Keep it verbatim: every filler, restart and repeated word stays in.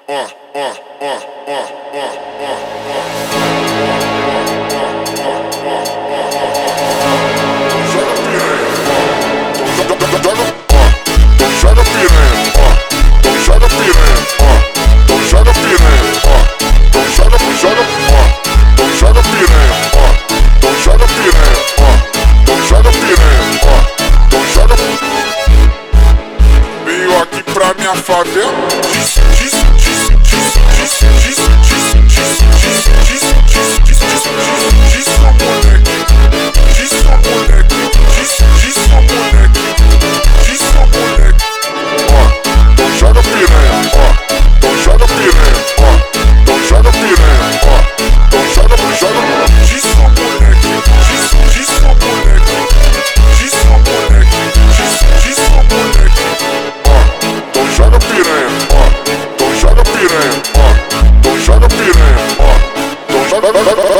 Minha favela diz, diz, diz, diz, diz, diz, diz, diz, diz, diz, diz, diz, diz, diz, sua moleque, diz, sua moleque, diz, diz, sua moleque, diz, sua moleque, ó, então joga piranha, ó, então joga piranha, ó, então joga piranha, ó, então joga, joga, diz, sua moleque, diz, diz, sua moleque, diz, sua moleque, diz, diz, sua moleque, ó. Joga piranha, ó, então joga piranha, ó, então joga piranha, ó, então joga.